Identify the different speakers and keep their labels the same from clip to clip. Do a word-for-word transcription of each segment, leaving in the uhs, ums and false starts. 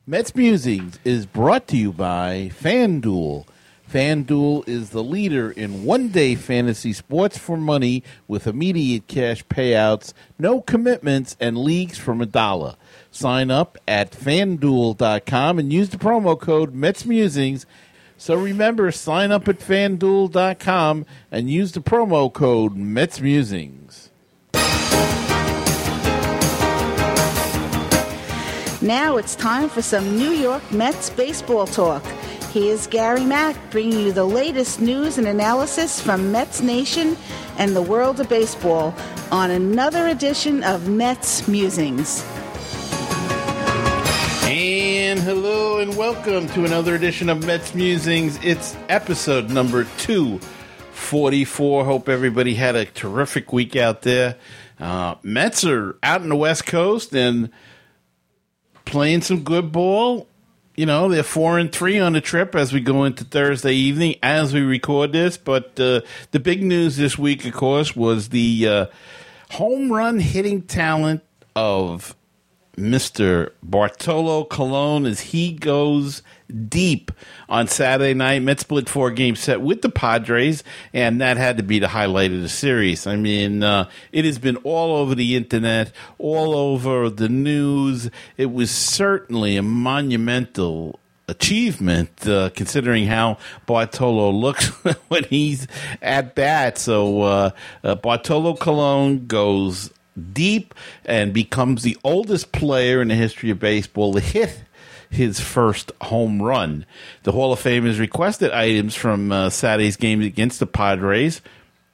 Speaker 1: Mets Musings is brought to you by FanDuel. FanDuel is the leader in one-day fantasy sports for money with immediate cash payouts, no commitments, and leagues from a dollar. Sign up at FanDuel dot com and use the promo code METSMusings. So remember, sign up at FanDuel dot com and use the promo code METSMusings.
Speaker 2: Now it's time for some New York Mets baseball talk. Here's Gary Mack bringing you the latest news and analysis from Mets Nation and the world of baseball on another edition of Mets Musings.
Speaker 1: And hello and welcome to another edition of Mets Musings. It's episode number two forty-four. Hope everybody had a terrific week out there. Uh, Mets are out on the West Coast and playing some good ball. You know, they're four and three on the trip as we go into Thursday evening as we record this. But uh, the big news this week, of course, was the uh, home run hitting talent of Mister Bartolo Colon as he goes deep on Saturday night. Mets split four-game set with the Padres, and that had to be the highlight of the series. I mean, uh, it has been all over the internet, all over the news. It was certainly a monumental achievement, uh, considering how Bartolo looks when he's at bat. So uh, uh, Bartolo Colon goes deep and becomes the oldest player in the history of baseball to hit his first home run. The Hall of Fame has requested items from uh, Saturday's game against the Padres.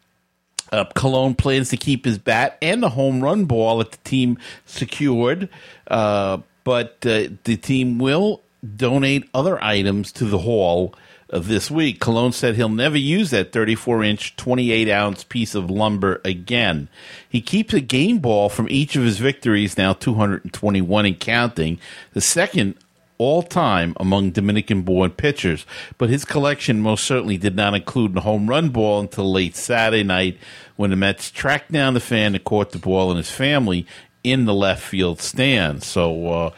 Speaker 1: Uh, Colon plans to keep his bat and the home run ball that the team secured, uh, but uh, the team will donate other items to the Hall of this week. Colon said he'll never use that thirty-four inch, twenty-eight ounce piece of lumber again. He keeps a game ball from each of his victories, now two hundred twenty-one and counting, the second all-time among Dominican-born pitchers. But his collection most certainly did not include the home run ball until late Saturday night when the Mets tracked down the fan that caught the ball and his family in the left field stand. So uh,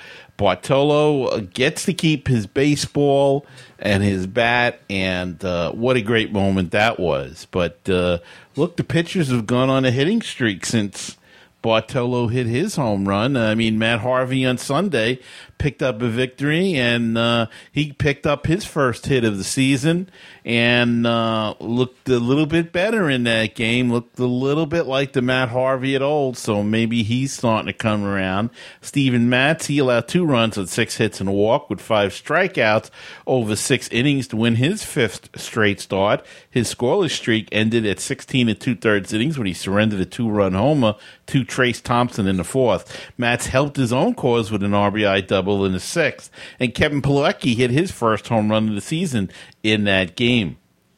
Speaker 1: Bartolo gets to keep his baseball and his bat, and uh, what a great moment that was. But uh, look, the pitchers have gone on a hitting streak since Bartolo hit his home run. I mean, Matt Harvey on Sunday picked up a victory, and uh, he picked up his first hit of the season and uh, looked a little bit better in that game, looked a little bit like the Matt Harvey at old, so maybe he's starting to come around. Steven Matz, he allowed two runs on six hits and a walk with five strikeouts over six innings to win his fifth straight start. His scoreless streak ended at sixteen and two-thirds innings when he surrendered a two-run homer to Trace Thompson in the fourth. Matz helped his own cause with an R B I double in the sixth, and Kevin Plawecki hit his first home run of the season in that game.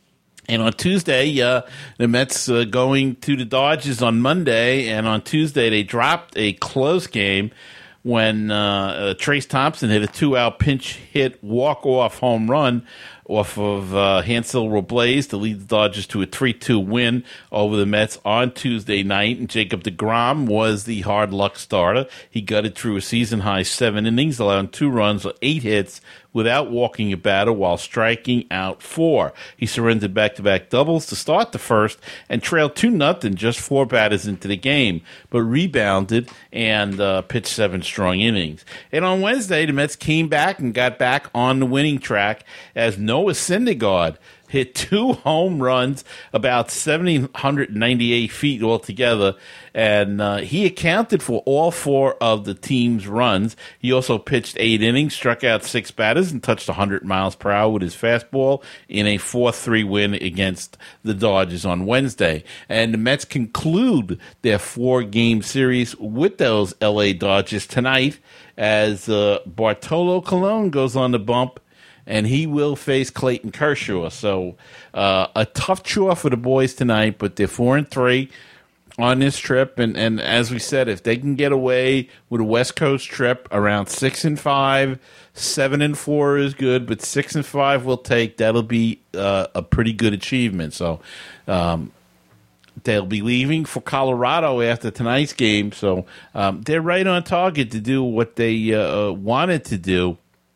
Speaker 1: And on Tuesday, uh, the Mets uh, going to the Dodgers on Monday, and on Tuesday they dropped a close game when uh, uh, Trace Thompson hit a two-out pinch hit walk-off home run off of uh, Hansel Robles to lead the Dodgers to a three two win over the Mets on Tuesday night. And Jacob deGrom was the hard luck starter. He gutted through a season-high seven innings, allowing two runs or eight hits without walking a batter while striking out four. He surrendered back-to-back doubles to start the first and trailed two nothing just four batters into the game, but rebounded and uh, pitched seven strong innings. And on Wednesday, the Mets came back and got back on the winning track as Noah Syndergaard hit two home runs, about seven hundred ninety-eight feet altogether, and uh, he accounted for all four of the team's runs. He also pitched eight innings, struck out six batters, and touched one hundred miles per hour with his fastball in a four three win against the Dodgers on Wednesday. And the Mets conclude their four-game series with those L A Dodgers tonight as uh, Bartolo Colon goes on the bump, and he will face Clayton Kershaw. So uh, a tough chore for the boys tonight, but they're four and three on this trip. And, and as we said, if they can get away with a West Coast trip around six and five, seven and four is good, but six and five will take. That'll be uh, a pretty good achievement. So um, they'll be leaving for Colorado after tonight's game. So um, they're right on target to do what they uh, wanted to do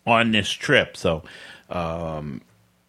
Speaker 1: on this trip. So, um,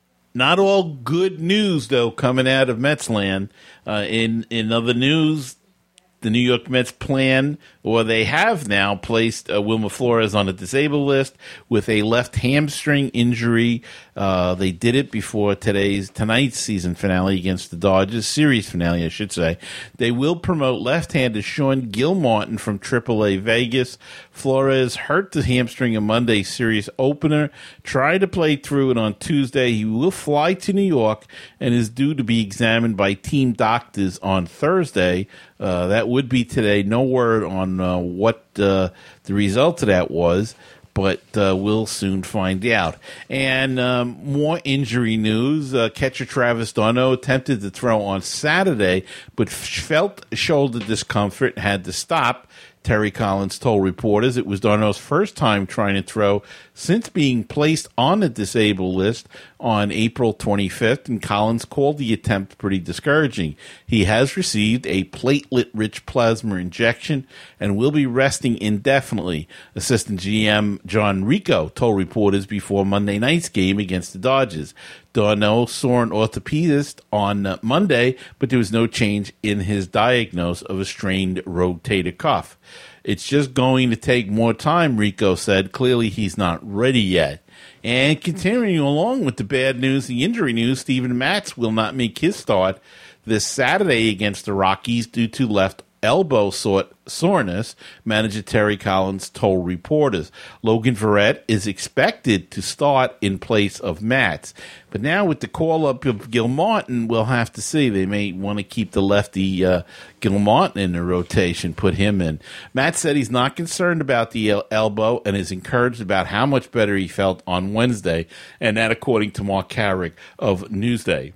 Speaker 1: not all good news, though, coming out of Mets land. Uh, in, in other news, the New York Mets plan, or they have now placed uh, Wilmer Flores on a disabled list with a left hamstring injury. Uh, they did it before today's tonight's season finale against the Dodgers, series finale, I should say. They will promote left-hander Sean Gilmartin from triple A Vegas. Flores hurt the hamstring in Monday's series opener, tried to play through it on Tuesday. He will fly to New York and is due to be examined by team doctors on Thursday. Uh, that would be today. No word on uh, what uh, the result of that was, but uh, we'll soon find out. And um, more injury news. Uh, catcher Travis d'Arnaud attempted to throw on Saturday, but felt shoulder discomfort and had to stop. Terry Collins told reporters it was d'Arnaud's first time trying to throw since being placed on the disabled list on April twenty-fifth, and Collins called the attempt pretty discouraging. He has received a platelet-rich plasma injection and will be resting indefinitely, Assistant G M John Rico told reporters before Monday night's game against the Dodgers. d'Arnaud saw an orthopedist on Monday, but there was no change in his diagnosis of a strained rotator cuff. It's just going to take more time, Rico said. Clearly, he's not ready yet. And continuing along with the bad news, the injury news, Steven Matz will not make his start this Saturday against the Rockies due to left elbow soreness, manager Terry Collins told reporters. Logan Verrett is expected to start in place of Matz. But now with the call-up of Gilmartin, we'll have to see. They may want to keep the lefty uh, Gilmartin in the rotation, put him in. Matt said he's not concerned about the el- elbow and is encouraged about how much better he felt on Wednesday, and that according to Mark Carrick of Newsday.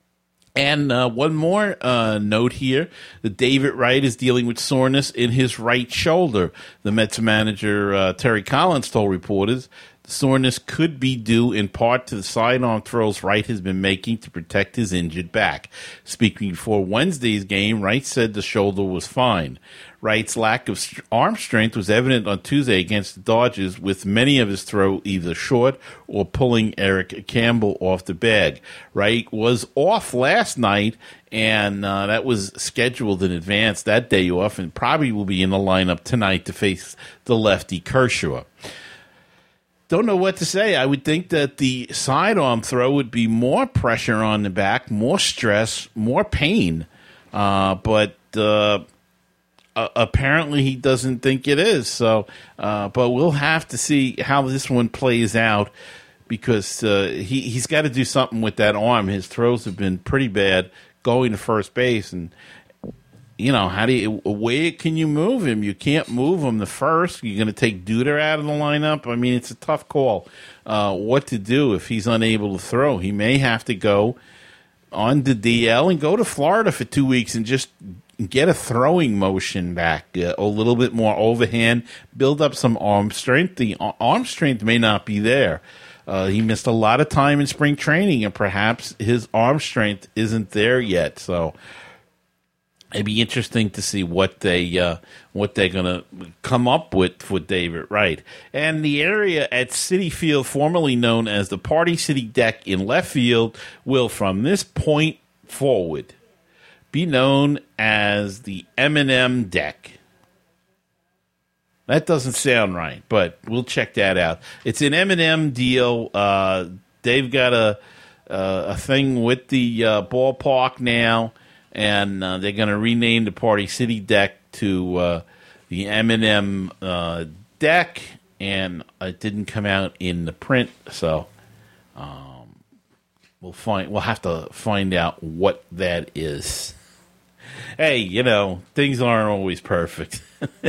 Speaker 1: And uh, one more uh, note here. The David Wright is dealing with soreness in his right shoulder. The Mets manager, uh, Terry Collins, told reporters the soreness could be due in part to the sidearm throws Wright has been making to protect his injured back. Speaking before Wednesday's game, Wright said the shoulder was fine. Wright's lack of st- arm strength was evident on Tuesday against the Dodgers, with many of his throws either short or pulling Eric Campbell off the bag. Wright was off last night, and uh, that was scheduled in advance, that day off, and probably will be in the lineup tonight to face the lefty Kershaw. Don't know what to say. I would think that the sidearm throw would be more pressure on the back, more stress, more pain, uh, but... Uh, Uh, apparently he doesn't think it is. So, uh, but we'll have to see how this one plays out, because uh, he he's got to do something with that arm. His throws have been pretty bad going to first base, and you know how do you where can you move him? You can't move him the first. You're going to take Duda out of the lineup. I mean, it's a tough call. Uh, what to do if he's unable to throw? He may have to go on the D L and go to Florida for two weeks and just get a throwing motion back, uh, a little bit more overhand, build up some arm strength. The arm strength may not be there. Uh, he missed a lot of time in spring training, and perhaps his arm strength isn't there yet. So it'd be interesting to see what they uh, what they're going to come up with for David Wright. And the area at Citi Field, formerly known as the Party City Deck in left field, will from this point forward be known as the M and M Deck. That doesn't sound right, but we'll check that out. It's an M and M deal. Uh, they've got a uh, a thing with the uh, ballpark now, and uh, they're going to rename the Party City Deck to uh, the M and M uh, Deck, and it didn't come out in the print, so um, we'll find. We'll have to find out what that is. Hey, you know, things aren't always perfect.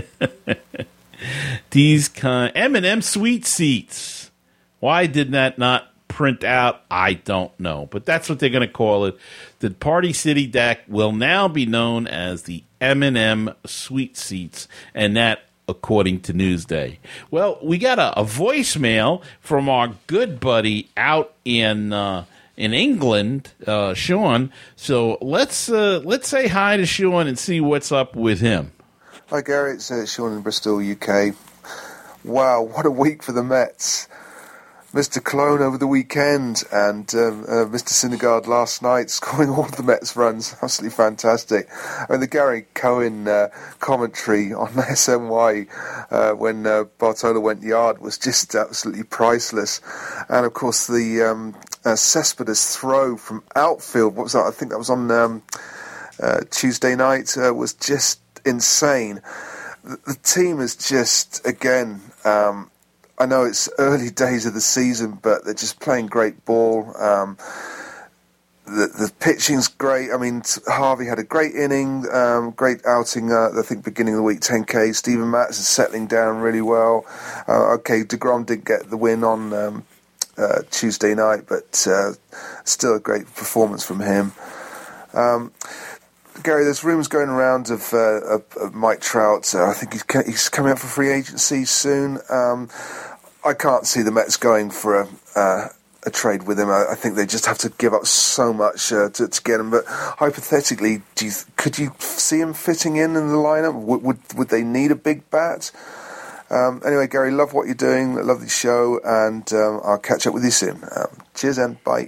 Speaker 1: These kind M and M Sweet Seats. Why did that not print out? I don't know. But that's what they're going to call it. The Party City Deck will now be known as the M and M Sweet Seats, and that according to Newsday. Well, we got a, a voicemail from our good buddy out in uh, in England, uh, Sean. So let's uh, let's say hi to Sean and see what's up with him.
Speaker 3: Hi Gary, it's uh, Sean in Bristol, U K. Wow, what a week for the Mets. Mister Cologne over the weekend, and um, uh, Mister Syndergaard last night, scoring all of the Mets runs. Absolutely fantastic. I mean, the Gary Cohen uh, commentary on S N Y uh, when uh, Bartolo went yard was just absolutely priceless. And, of course, the um, uh, Cespedes throw from outfield, what was that? I think that was on um, uh, Tuesday night, uh, was just insane. The, the team is just, again... Um, I know it's early days of the season, but they're just playing great ball. Um, the, the pitching's great. I mean, Harvey had a great inning, um, great outing, uh, I think, beginning of the week, ten K. Steven Matz is settling down really well. Uh, okay, DeGrom did get the win on um, uh, Tuesday night, but uh, still a great performance from him. Um, Gary, there's rumours going around of, uh, of, of Mike Trout. Uh, I think he's he's coming up for free agency soon. Um, I can't see the Mets going for a, uh, a trade with him. I, I think they just have to give up so much uh, to, to get him. But hypothetically, do you, could you see him fitting in in the lineup? Would would, would they need a big bat? Um, anyway, Gary, love what you're doing. Love the show, and um, I'll catch up with you soon. Um, cheers and bye.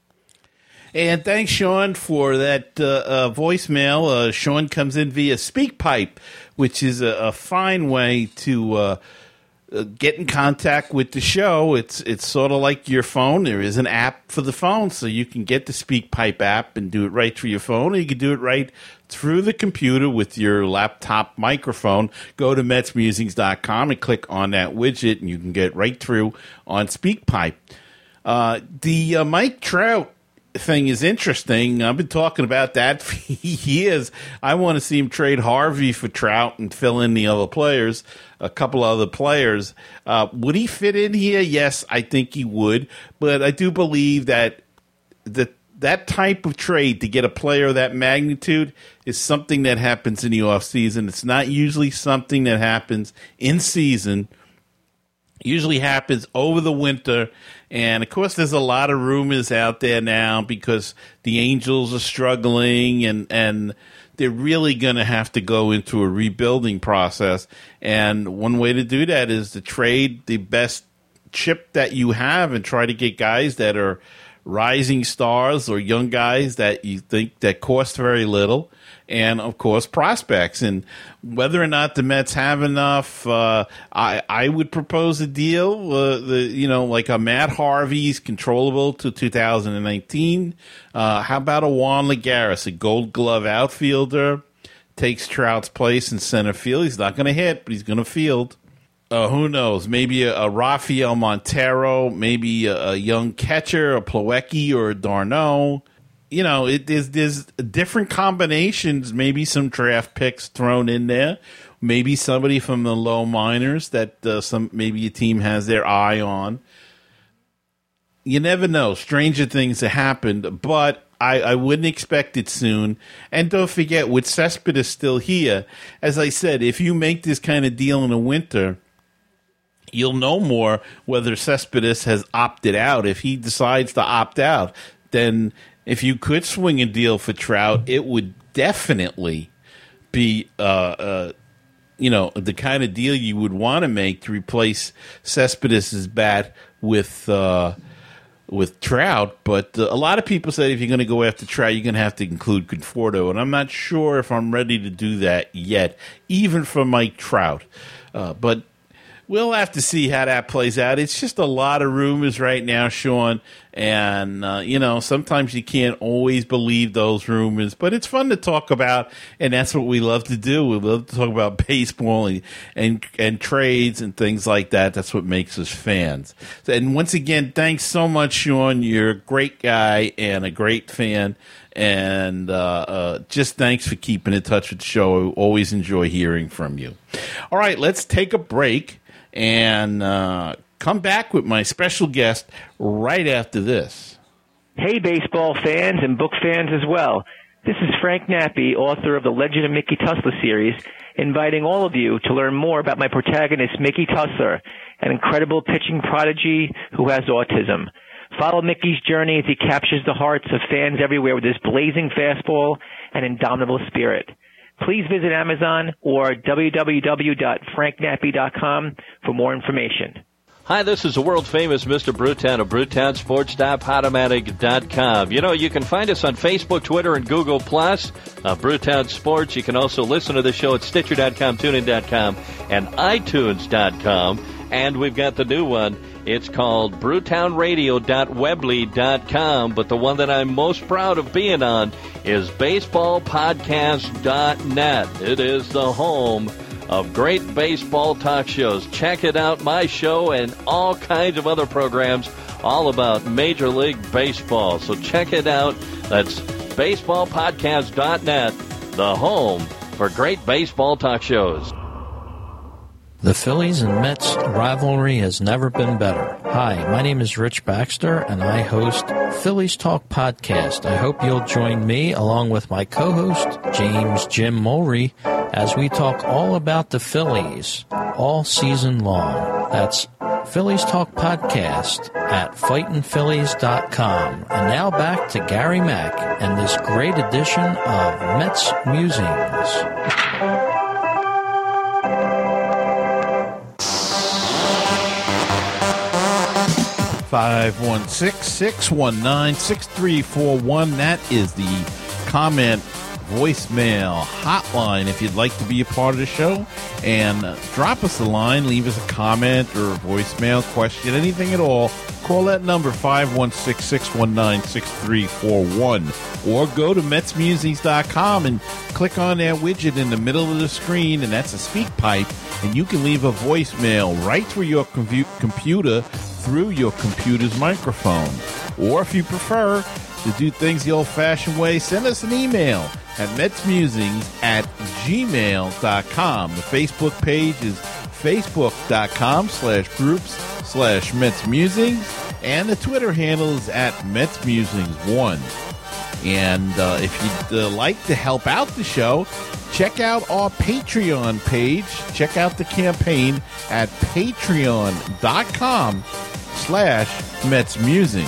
Speaker 1: And thanks, Sean, for that uh, uh, voicemail. Uh, Sean comes in via SpeakPipe, which is a, a fine way to uh, uh, get in contact with the show. It's it's sort of like your phone. There is an app for the phone, so you can get the SpeakPipe app and do it right through your phone, or you can do it right through the computer with your laptop microphone. Go to Mets Musings dot com and click on that widget, and you can get right through on SpeakPipe. Uh, the uh, Mike Trout thing is interesting. I've been talking about that for years. I want to see him trade Harvey for Trout and fill in the other players, a couple other players. Uh, would he fit in here? Yes, I think he would. But I do believe that the, that type of trade to get a player of that magnitude is something that happens in the offseason. It's not usually something that happens in season. Usually happens over the winter. And, of course, there's a lot of rumors out there now because the Angels are struggling and, and they're really going to have to go into a rebuilding process. And one way to do that is to trade the best chip that you have and try to get guys that are rising stars or young guys that you think that cost very little. And, of course, prospects. And whether or not the Mets have enough, uh, I, I would propose a deal, uh, the you know, like a Matt Harvey's controllable to two thousand nineteen. Uh, how about a Juan Lagares, a gold glove outfielder, takes Trout's place in center field? He's not going to hit, but he's going to field. Uh, who knows? Maybe a, a Rafael Montero, maybe a, a young catcher, a Plawecki or a d'Arnaud. You know, it, there's, there's different combinations, maybe some draft picks thrown in there, maybe somebody from the low minors that uh, some maybe a team has their eye on. You never know. Stranger things have happened, but I, I wouldn't expect it soon. And don't forget, with Cespedes still here, as I said, if you make this kind of deal in the winter, you'll know more whether Cespedes has opted out. If he decides to opt out, then if you could swing a deal for Trout, it would definitely be, uh, uh, you know, the kind of deal you would want to make to replace Cespedes' bat with uh, with Trout. But uh, a lot of people say if you're going to go after Trout, you're going to have to include Conforto, and I'm not sure if I'm ready to do that yet, even for Mike Trout. Uh, but we'll have to see how that plays out. It's just a lot of rumors right now, Sean. And, uh, you know, sometimes you can't always believe those rumors. But it's fun to talk about, and that's what we love to do. We love to talk about baseball and and, and trades and things like that. That's what makes us fans. And once again, thanks so much, Sean. You're a great guy and a great fan. And uh, uh, just thanks for keeping in touch with the show. I always enjoy hearing from you. All right, let's take a break and uh, come back with my special guest right after this.
Speaker 4: Hey, baseball fans and book fans as well. This is Frank Nappi, author of the Legend of Mickey Tussler series, inviting all of you to learn more about my protagonist, Mickey Tussler, an incredible pitching prodigy who has autism. Follow Mickey's journey as he captures the hearts of fans everywhere with his blazing fastball and indomitable spirit. Please visit Amazon or w w w dot frank nappi dot com for more information.
Speaker 5: Hi, this is the world-famous Mister Brewtown of brewtown sports dot podomatic dot com. You know, you can find us on Facebook, Twitter, and Google Plus. Uh, Brewtown Sports. You can also listen to the show at Stitcher dot com, TuneIn dot com, and iTunes dot com. And we've got the new one. It's called brewtown radio dot weebly dot com. But the one that I'm most proud of being on is baseball podcast dot net. It is the home of great baseball talk shows. Check it out, my show and all kinds of other programs all about Major League Baseball. So check it out. That's baseball podcast dot net, the home for great baseball talk shows.
Speaker 6: The Phillies and Mets rivalry has never been better. Hi, my name is Rich Baxter, and I host Phillies Talk Podcast. I hope you'll join me, along with my co-host, James Jim Mulry, as we talk all about the Phillies all season long. That's Phillies Talk Podcast at fightin phillies dot com. And now back to Gary Mack and this great edition of Mets Musings.
Speaker 1: five one six, six one nine, six three four one. That is the comment voicemail hotline if you'd like to be a part of the show. And uh, drop us a line, leave us a comment or a voicemail, question, anything at all. Call that number, five one six, six one nine, six three four one. Or go to Mets Musings dot com and click on that widget in the middle of the screen, and that's a speak pipe, and you can leave a voicemail right through your com- computer through your computer's microphone. Or if you prefer to do things the old-fashioned way, send us an email at metsmusings at gmail dot com. The Facebook page is facebook.com slash groups slash metsmusings, and the Twitter handle is at metsmusings one. And uh, if you'd uh, like to help out the show, check out our Patreon page. Check out the campaign at patreon.com slash Mets Musings.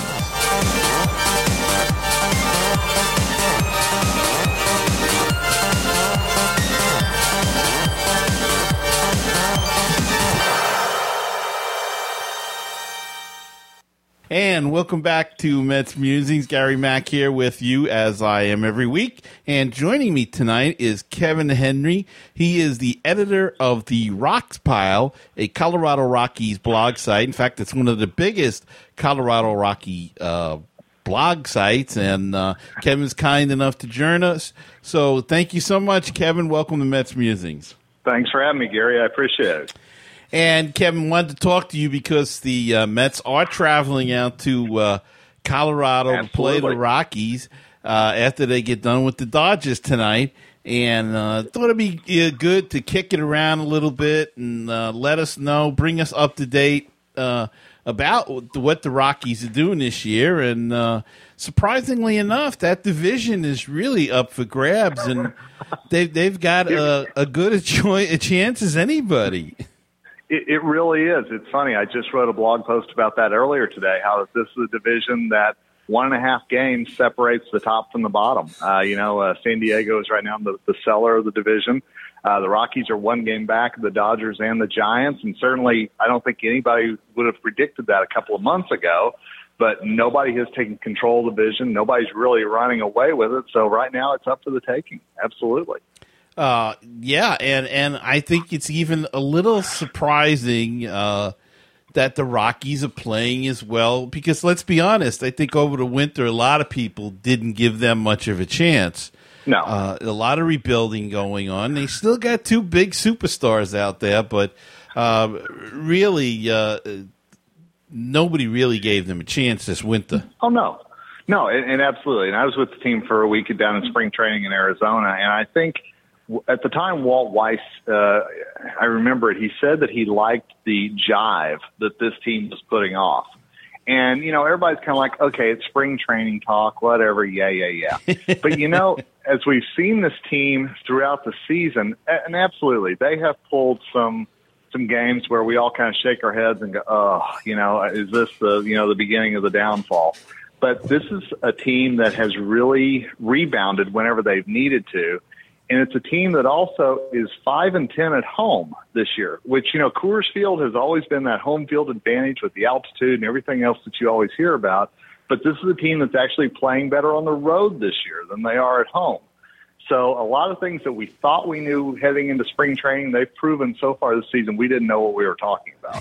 Speaker 1: And welcome back to Mets Musings. Gary Mack here with you, as I am every week. And joining me tonight is Kevin Henry. He is the editor of the Rocks Pile, a Colorado Rockies blog site. In fact, it's one of the biggest Colorado Rocky uh, blog sites. And uh, Kevin's kind enough to join us. So thank you so much, Kevin. Welcome to Mets Musings.
Speaker 7: Thanks for having me, Gary. I appreciate it.
Speaker 1: And, Kevin, wanted to talk to you because the uh, Mets are traveling out to uh, Colorado Absolutely. to play the Rockies uh, after they get done with the Dodgers tonight. And uh, thought it'd be uh, good to kick it around a little bit and uh, let us know, bring us up to date uh, about what the Rockies are doing this year. And uh, surprisingly enough, that division is really up for grabs, and they've, they've got a, a good a, cho- a chance as anybody.
Speaker 7: It, it really is. It's funny. I just wrote a blog post about that earlier today, how this is a division that one and a half games separates the top from the bottom. Uh, you know, uh, San Diego is right now the, the seller of the division. Uh, the Rockies are one game back of the Dodgers and the Giants, and certainly I don't think anybody would have predicted that a couple of months ago, but nobody has taken control of the division. Nobody's really running away with it. So right now it's up for the taking. Absolutely.
Speaker 1: Uh, yeah, and, and I think it's even a little surprising uh, that the Rockies are playing as well, because let's be honest, I think over the winter a lot of people didn't give them much of a chance.
Speaker 7: No.
Speaker 1: Uh, a lot of rebuilding going on. They still got two big superstars out there, but uh, really uh, nobody really gave them a chance this winter.
Speaker 7: Oh, no. No, and, and absolutely. And I was with the team for a week down in spring training in Arizona, and I think – at the time, Walt Weiss, uh, I remember it, he said that he liked the jive that this team was putting off. And, you know, everybody's kind of like, okay, it's spring training talk, whatever, yeah, yeah, yeah. But, you know, as we've seen this team throughout the season, and absolutely, they have pulled some some games where we all kind of shake our heads and go, oh, you know, is this the, you know, the beginning of the downfall? But this is a team that has really rebounded whenever they've needed to. And it's a team that also is five and ten at home this year, which, you know, Coors Field has always been that home field advantage with the altitude and everything else that you always hear about. But this is a team that's actually playing better on the road this year than they are at home. So a lot of things that we thought we knew heading into spring training, they've proven so far this season we didn't know what we were talking about.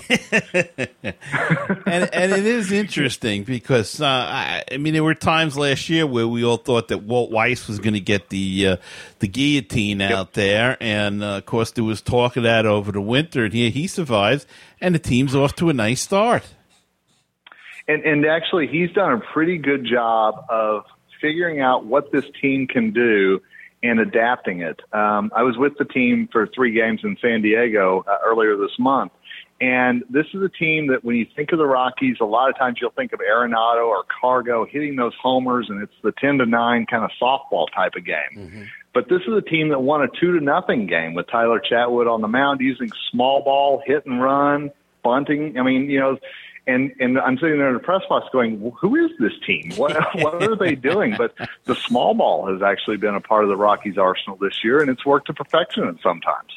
Speaker 1: and, and it is interesting because, uh, I, I mean, there were times last year where we all thought that Walt Weiss was going to get the uh, the guillotine out yep. there. And, uh, of course, there was talk of that over the winter. And here he survives, and the team's off to a nice start.
Speaker 7: And, and actually, he's done a pretty good job of figuring out what this team can do and adapting it. Um, I was with the team for three games in San Diego uh, earlier this month, and this is a team that when you think of the Rockies, a lot of times you'll think of Arenado or Cargo hitting those homers, and it's the ten to nine kind of softball type of game. Mm-hmm. But this is a team that won a two to nothing game with Tyler Chatwood on the mound using small ball, hit and run, bunting. I mean, you know, And and I'm sitting there in the press box going, who is this team? What what are they doing? But the small ball has actually been a part of the Rockies' arsenal this year, and it's worked to perfection sometimes.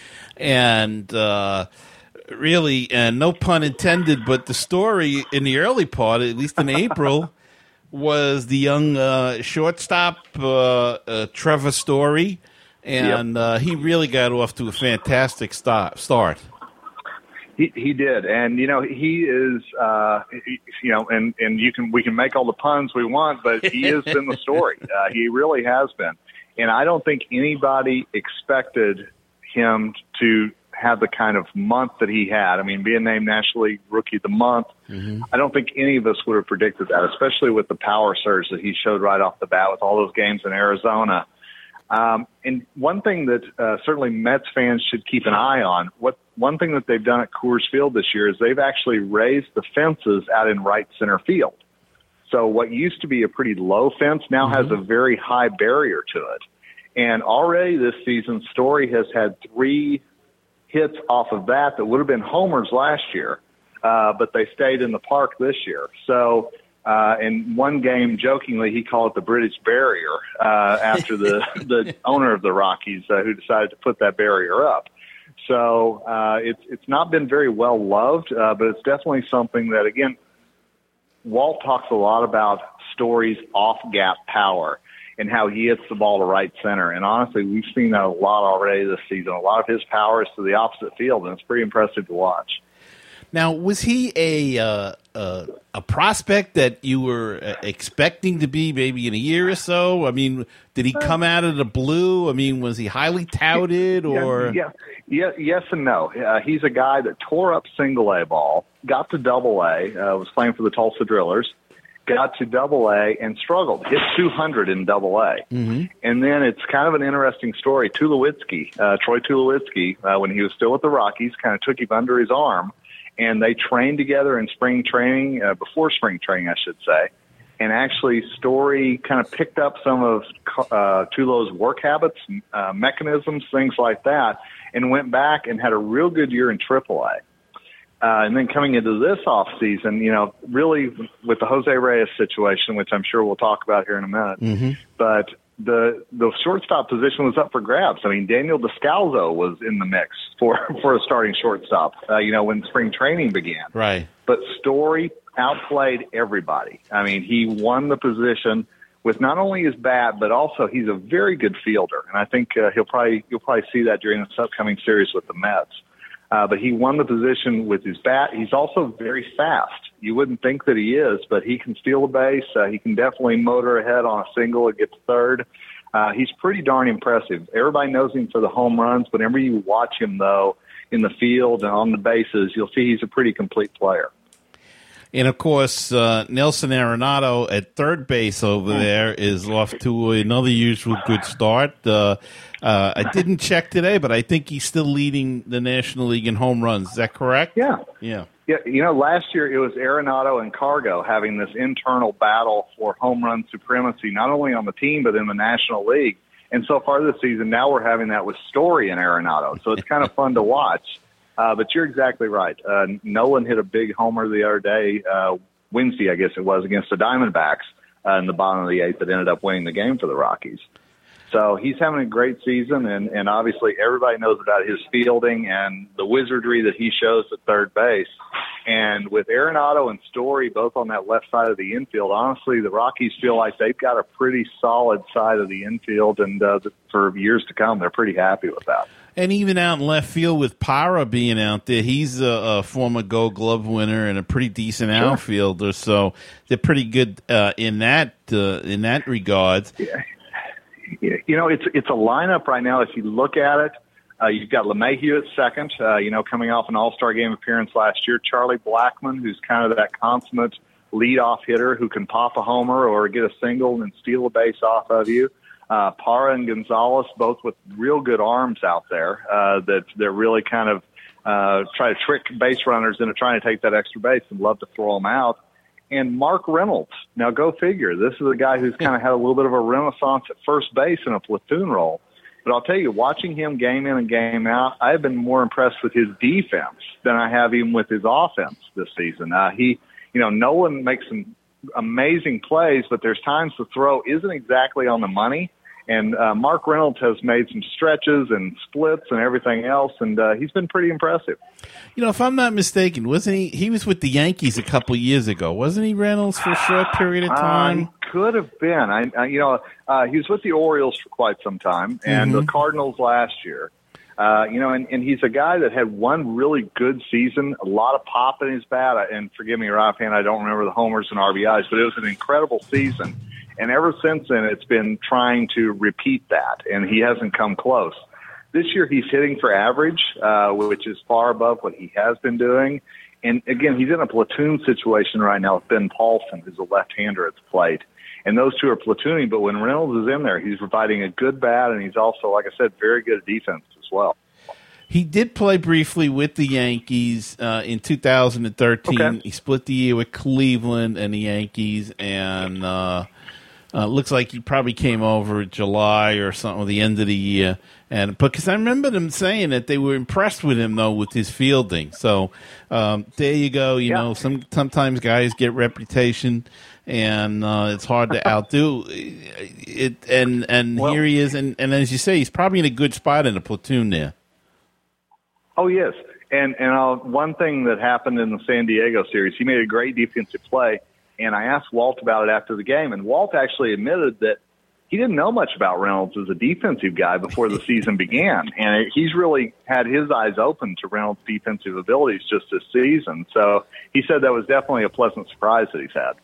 Speaker 1: And uh, really, and no pun intended, but the story in the early part, at least in April, was the young uh, shortstop, uh, uh, Trevor Story, and yep. uh, he really got off to a fantastic start. start.
Speaker 7: He, he did, and you know he is, uh, he, you know, and and you can we can make all the puns we want, but he has been the story. Uh, he really has been, and I don't think anybody expected him to have the kind of month that he had. I mean, being named National League Rookie of the Month, mm-hmm. I don't think any of us would have predicted that, especially with the power surge that he showed right off the bat with all those games in Arizona. Um, and one thing that uh, certainly Mets fans should keep an eye on, what one thing that they've done at Coors Field this year is they've actually raised the fences out in right center field. So what used to be a pretty low fence now mm-hmm. has a very high barrier to it. And already this season, Story has had three hits off of that that would have been homers last year, uh, but they stayed in the park this year. So Uh, in one game, jokingly, he called it the British barrier uh, after the, the owner of the Rockies uh, who decided to put that barrier up. So uh, it's it's not been very well loved, uh, but it's definitely something that, again, Walt talks a lot about Story's off-gap power and how he hits the ball to right center. And honestly, we've seen that a lot already this season. A lot of his power is to the opposite field, and it's pretty impressive to watch.
Speaker 1: Now, was he a uh, uh, a prospect that you were expecting to be maybe in a year or so? I mean, did he come out of the blue? I mean, was he highly touted? Or
Speaker 7: yeah, yeah, yeah yes and no. Uh, he's a guy that tore up single A ball, got to double A, uh, was playing for the Tulsa Drillers, got to double A and struggled, hit two hundred in double A. Mm-hmm. And then it's kind of an interesting story. Tulowitzki, uh, Troy Tulowitzki, uh, when he was still with the Rockies, kind of took him under his arm. And they trained together in spring training, uh, before spring training, I should say. And actually, Story kind of picked up some of uh, Tulo's work habits, uh, mechanisms, things like that, and went back and had a real good year in triple A. Uh, and then coming into this offseason, you know, really with the Jose Reyes situation, which I'm sure we'll talk about here in a minute, mm-hmm. but the the shortstop position was up for grabs. I mean, Daniel Descalzo was in the mix for, for a starting shortstop, uh, you know, when spring training began.
Speaker 1: Right.
Speaker 7: But Story outplayed everybody. I mean, he won the position with not only his bat, but also he's a very good fielder. And I think uh, he'll probably you'll probably see that during this upcoming series with the Mets. Uh, but he won the position with his bat. He's also very fast. You wouldn't think that he is, but he can steal a base. Uh, he can definitely motor ahead on a single and get to third. Uh, he's pretty darn impressive. Everybody knows him for the home runs. Whenever you watch him, though, in the field and on the bases, you'll see he's a pretty complete player.
Speaker 1: And, of course, uh, Nelson Arenado at third base over there is off to another usual good start. Uh, uh, I didn't check today, but I think he's still leading the National League in home runs. Is that correct?
Speaker 7: Yeah.
Speaker 1: Yeah.
Speaker 7: Yeah. You know, last year it was Arenado and Cargo having this internal battle for home run supremacy, not only on the team but in the National League. And so far this season, now we're having that with Story and Arenado. So it's kind of fun to watch. Uh, but you're exactly right. Uh, Nolan hit a big homer the other day, uh, Wednesday, I guess it was, against the Diamondbacks uh, in the bottom of the eighth that ended up winning the game for the Rockies. So he's having a great season, and, and obviously everybody knows about his fielding and the wizardry that he shows at third base. And with Arenado and Story both on that left side of the infield, honestly, the Rockies feel like they've got a pretty solid side of the infield, and uh, for years to come, they're pretty happy with that.
Speaker 1: And even out in left field with Parra being out there, he's a, a former Gold Glove winner and a pretty decent sure. outfielder, so they're pretty good uh, in that uh, in that regard.
Speaker 7: Yeah. You know, it's it's a lineup right now. If you look at it, uh, you've got LeMahieu at second, uh, you know, coming off an All-Star game appearance last year. Charlie Blackmon, who's kind of that consummate leadoff hitter who can pop a homer or get a single and steal a base off of you. Uh, Parra and Gonzalez, both with real good arms out there, uh, that they're really kind of uh, try to trick base runners into trying to take that extra base and love to throw them out. And Mark Reynolds. Now, go figure. This is a guy who's kind of had a little bit of a renaissance at first base in a platoon role. But I'll tell you, watching him game in and game out, I've been more impressed with his defense than I have even with his offense this season. Uh, he, you know, Nolan makes some amazing plays, but there's times the throw isn't exactly on the money. And uh, Mark Reynolds has made some stretches and splits and everything else, and uh, he's been pretty impressive.
Speaker 1: You know, if I'm not mistaken, wasn't he? He was with the Yankees a couple of years ago, wasn't he, Reynolds, for a short period of time?
Speaker 7: Uh, could have been. I, I you know, uh, he was with the Orioles for quite some time, and mm-hmm. the Cardinals last year. Uh, you know, and, and he's a guy that had one really good season, a lot of pop in his bat. And forgive me, offhand, I don't remember the homers and R B Is, but it was an incredible season. And ever since then, it's been trying to repeat that, and he hasn't come close. This year, he's hitting for average, uh, which is far above what he has been doing. And again, he's in a platoon situation right now with Ben Paulson, who's a left-hander at the plate. And those two are platooning, but when Reynolds is in there, he's providing a good bat, and he's also, like I said, very good at defense as well.
Speaker 1: He did play briefly with the Yankees uh, in two thousand thirteen. Okay. He split the year with Cleveland and the Yankees, and uh, uh, looks like he probably came over July or something, at the end of the year. And because I remember them saying that they were impressed with him, though, with his fielding. So um, there you go. You yeah. know, some sometimes guys get reputation, and uh, it's hard to outdo it. And and well, here he is, and, and as you say, he's probably in a good spot in the platoon there.
Speaker 7: Oh, yes. And and uh, one thing that happened in the San Diego series, he made a great defensive play, and I asked Walt about it after the game, and Walt actually admitted that he didn't know much about Reynolds as a defensive guy before the season began, and he's really had his eyes open to Reynolds' defensive abilities just this season. So he said that was definitely a pleasant surprise that he's had.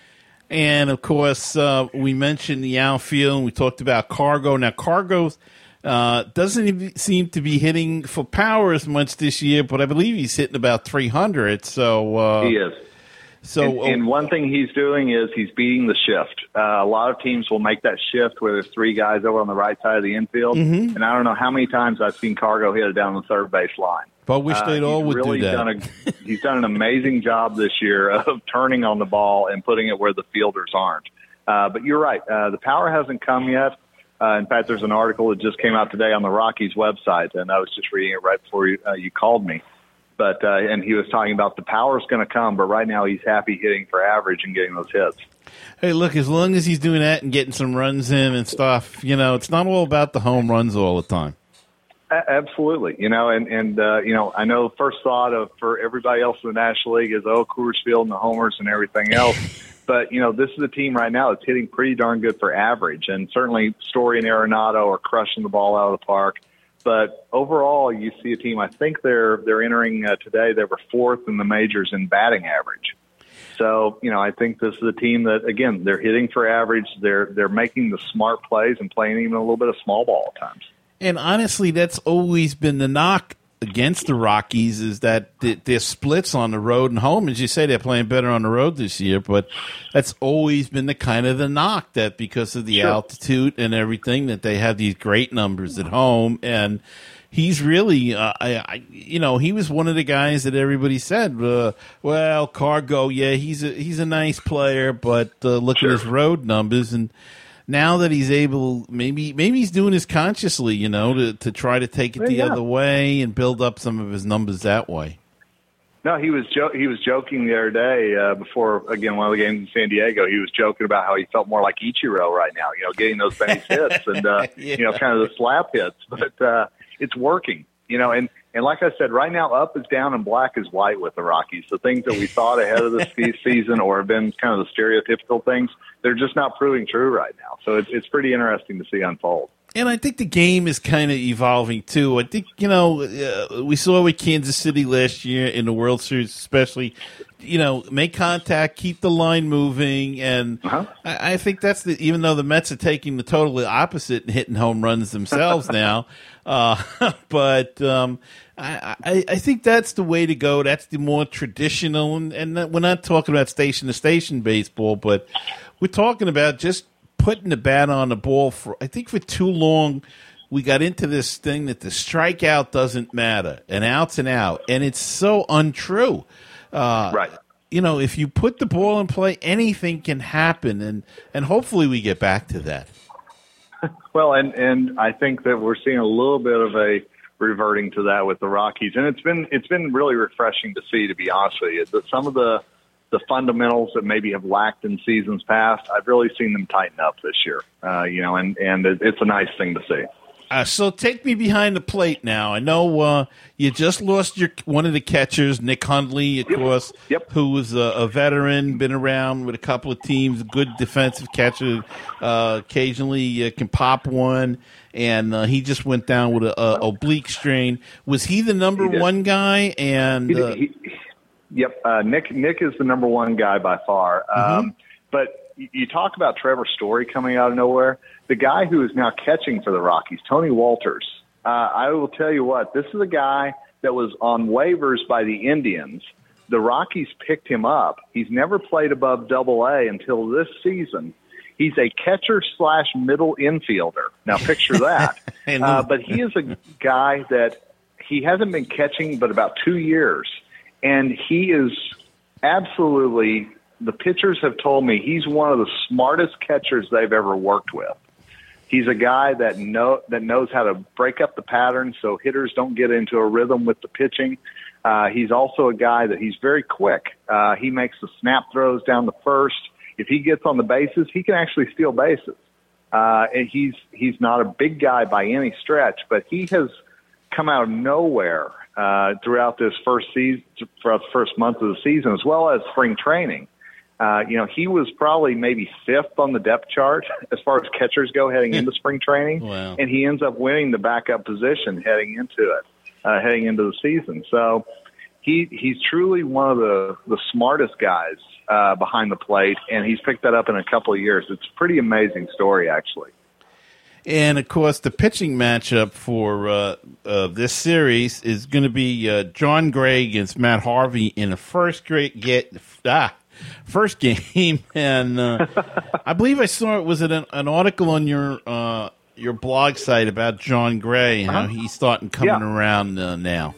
Speaker 1: And, of course, uh, we mentioned the outfield, and we talked about Cargo. Now, Cargo's Uh, doesn't seem to be hitting for power as much this year, but I believe he's hitting about three hundred. So uh,
Speaker 7: he is.
Speaker 1: So,
Speaker 7: and, and one thing he's doing is he's beating the shift. Uh, a lot of teams will make that shift where there's three guys over on the right side of the infield,
Speaker 1: mm-hmm.
Speaker 7: and I don't know how many times I've seen Cargo hit it down the third base line.
Speaker 1: But I wish they'd uh, all would
Speaker 7: really
Speaker 1: do that.
Speaker 7: Done a, he's done an amazing job this year of turning on the ball and putting it where the fielders aren't. Uh, but you're right. Uh, the power hasn't come yet. Uh, in fact, there's an article that just came out today on the Rockies website, and I was just reading it right before you, uh, you called me. But uh, and he was talking about the power's going to come, but right now he's happy hitting for average and getting those hits.
Speaker 1: Hey, look, as long as he's doing that and getting some runs in and stuff, you know, it's not all about the home runs all the time.
Speaker 7: A- absolutely, you know, and and uh, you know, I know first thought of for everybody else in the National League is oh, Coors Field and the homers and everything else. But, you know, this is a team right now that's hitting pretty darn good for average. And certainly Story and Arenado are crushing the ball out of the park. But overall, you see a team, I think they're they're entering uh, today, they were fourth in the majors in batting average. So, you know, I think this is a team that, again, they're hitting for average. They're they're making the smart plays and playing even a little bit of small ball at times.
Speaker 1: And honestly, that's always been the knock against the Rockies is that their splits on the road and home. As you say, they're playing better on the road this year, but that's always been the kind of the knock that because of the sure. altitude and everything that they have these great numbers at home. And he's really, uh, I, I, you know, he was one of the guys that everybody said, uh, well, Cargo, yeah, he's a, he's a nice player, but uh, look sure. at his road numbers. And now that he's able, maybe maybe he's doing this consciously, you know, to, to try to take it the
Speaker 7: yeah.
Speaker 1: other way and build up some of his numbers that way.
Speaker 7: No, he was jo- he was joking the other day uh, before, again, one of the games in San Diego. He was joking about how he felt more like Ichiro right now, you know, getting those base hits and, uh,
Speaker 1: yeah.
Speaker 7: you know, kind of the slap hits. But uh, it's working, you know, and, and like I said, right now up is down and black is white with the Rockies. The things that we thought ahead of the season or have been kind of the stereotypical things, they're just not proving true right now. So it's, it's pretty interesting to see unfold.
Speaker 1: And I think the game is kind of evolving, too. I think, you know, uh, we saw with Kansas City last year in the World Series especially, you know, make contact, keep the line moving. And uh-huh. I, I think that's the – even though the Mets are taking the totally opposite and hitting home runs themselves now. Uh, but um, I, I, I think that's the way to go. That's the more traditional. And, and we're not talking about station-to-station baseball, but we're talking about just – putting the bat on the ball for, I think for too long, we got into this thing that the strikeout doesn't matter, and out's an out, and it's so untrue. Uh,
Speaker 7: right.
Speaker 1: You know, if you put the ball in play, anything can happen, and, and hopefully we get back to that.
Speaker 7: Well, and, and I think that we're seeing a little bit of a reverting to that with the Rockies, and it's been it's been really refreshing to see, to be honest with you, that some of the the fundamentals that maybe have lacked in seasons past, I've really seen them tighten up this year, uh, you know, and, and it's a nice thing to see.
Speaker 1: Uh, so take me behind the plate now. I know uh, you just lost your one of the catchers, Nick Hundley, of
Speaker 7: yep.
Speaker 1: course,
Speaker 7: yep.
Speaker 1: who was a, a veteran, been around with a couple of teams, a good defensive catcher, uh, occasionally uh, can pop one, and uh, he just went down with a, a oblique strain. Was he the number
Speaker 7: he
Speaker 1: one guy? And
Speaker 7: he,
Speaker 1: uh,
Speaker 7: he, Yep, uh, Nick Nick is the number one guy by far.
Speaker 1: Mm-hmm.
Speaker 7: Um, but you, you talk about Trevor Story coming out of nowhere. The guy who is now catching for the Rockies, Tony Walters. Uh, I will tell you what, this is a guy that was on waivers by the Indians. The Rockies picked him up. He's never played above Double A until this season. He's a catcher slash middle infielder. Now picture that. uh, but he is a guy that he hasn't been catching but about two years. And he is absolutely, the pitchers have told me he's one of the smartest catchers they've ever worked with. He's a guy that know that knows how to break up the pattern so hitters don't get into a rhythm with the pitching. Uh, he's also a guy that he's very quick. Uh, he makes the snap throws down the first. If he gets on the bases, he can actually steal bases. Uh, and he's he's not a big guy by any stretch, but he has come out of nowhere uh, throughout this first season, throughout the first month of the season, as well as spring training. Uh, you know, he was probably maybe fifth on the depth chart as far as catchers go heading into spring training,
Speaker 1: wow.
Speaker 7: and he ends up winning the backup position heading into it, uh, heading into the season. So he he's truly one of the, the smartest guys uh, behind the plate, and he's picked that up in a couple of years. It's a pretty amazing story, actually.
Speaker 1: And, of course, the pitching matchup for uh, uh, this series is going to be uh, John Gray against Matt Harvey in the first great get ah, first game. And uh, I believe I saw it was it an, an article on your uh, your blog site about John Gray, how uh-huh. he's starting coming yeah. around uh, now.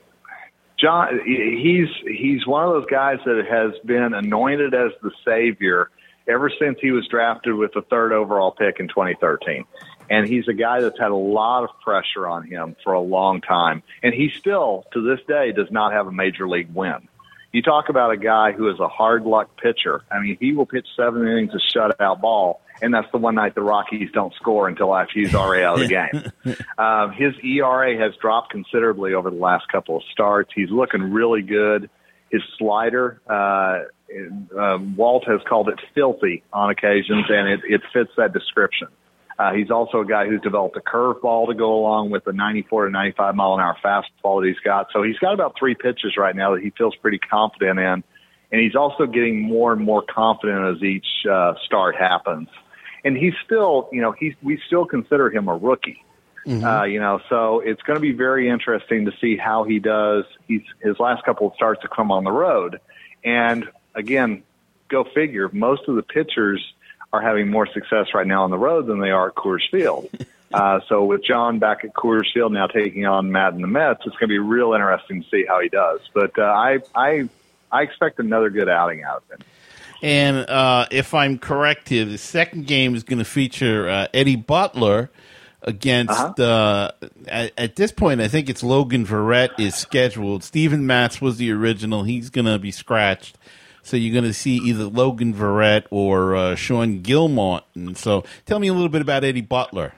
Speaker 7: John, he's he's one of those guys that has been anointed as the savior ever since he was drafted with the third overall pick in twenty thirteen. And he's a guy that's had a lot of pressure on him for a long time. And he still, to this day, does not have a major league win. You talk about a guy who is a hard luck pitcher. I mean, he will pitch seven innings of shutout ball, and that's the one night the Rockies don't score until after he's already out of the game. um, his E R A has dropped considerably over the last couple of starts. He's looking really good. His slider, uh, uh, Walt has called it filthy on occasions, and it, it fits that description. Uh, he's also a guy who's developed a curveball to go along with the ninety-four to ninety-five mile an hour fastball that he's got. So he's got about three pitches right now that he feels pretty confident in. And he's also getting more and more confident as each uh, start happens. And he's still, you know, he's, we still consider him a rookie. Mm-hmm. Uh, you know, so it's going to be very interesting to see how he does. He's, his last couple of starts to come on the road. And again, go figure, most of the pitchers are having more success right now on the road than they are at Coors Field. Uh, so with John back at Coors Field now taking on Matt and the Mets, it's going to be real interesting to see how he does. But uh, I, I, I expect another good outing out of him.
Speaker 1: And uh, if I'm correct here, the second game is going to feature uh, Eddie Butler against,
Speaker 7: Uh-huh.
Speaker 1: uh, at, at this point, I think it's Logan Verrett is scheduled. Steven Matz was the original. He's going to be scratched. So you're going to see either Logan Verrett or uh, Sean Gilmont. And so tell me a little bit about Eddie Butler.